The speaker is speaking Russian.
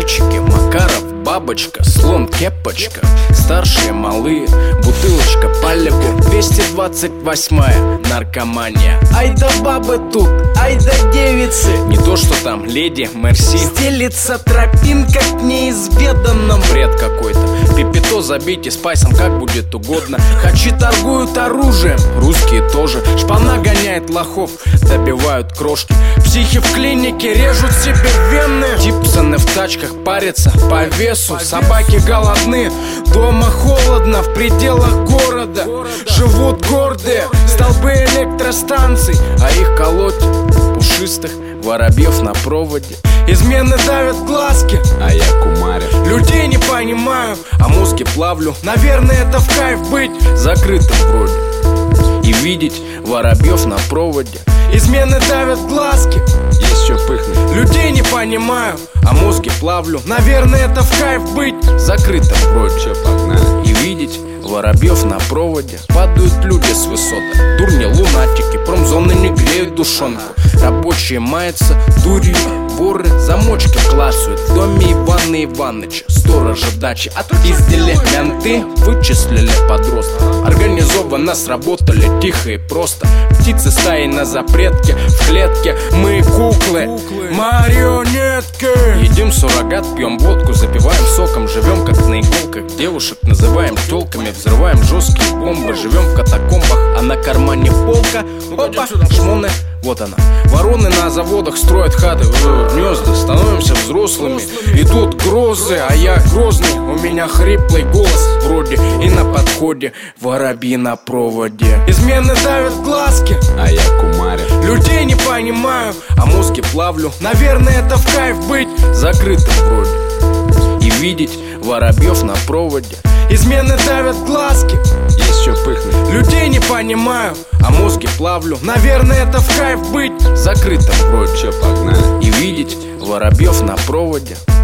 мальчики, Макаров, бабочка, слон, кепочка, старшие, малые, бутылочка, палево. 228-я наркомания. Ай да бабы тут, ай да девицы, не то что там леди, мерси. Стелится тропинка к неизведанным. Бред какой-то, пипито забейте спайсом, как будет угодно. Хачи торгуют оружием, русские тоже. Шпана гоняет лохов, добивают крошки. Психи в клинике режут себе вены. Типсоны в тачках парятся по весу. Собаки голодны, дома холодно, в пределах города живут гордые столбы электростанций, а их колоть пушистых воробьев на проводе. Измены давят глазки, а я кумарю. Людей не понимаю, а мозги плавлю. Наверное, это в кайф быть закрытым вроде и видеть воробьев на проводе. Измены давят глазки, есть что пыхнуть. Людей не понимаю, а мозги плавлю. Наверное, это в кайф быть закрытым вроде. Чё, погнали? И видеть воробьев на проводе. Падают люди с высоты, дурни, лунатики. Промзоны не греют душонку. Рабочие маются дурью, воры замочки классуют. В доме Ивана Иваныча сторожа дачи отпиздили менты, вычислили подростка. Организованно сработали тихо и просто. Птицы стаи на запретке, в клетке мы куклы, марионетки. Едим суррогат, пьем водку, запиваем соком. Живем как на иголках, девушек называем тёлками. Взрываем жесткие бомбы, живем в катакомбах, а на кармане полка. Опа, шмоны, вот она. Вороны на заводах строят хаты, гнезда, становимся взрослыми. Идут грозы, а я грозный. У меня хриплый голос вроде и на подходе воробьи на проводе. Измены давят глазки, а я кумарю. Людей не понимаю, а мозги плавлю. Наверное, это в кайф быть закрытым вроде и видеть воробьев на проводе. Измены давят глазки, есть что пыхнуть. Людей не понимаю, а мозги плавлю. Наверное, это в кайф быть закрытым вроде Чё, погнали? и видеть воробьев на проводе.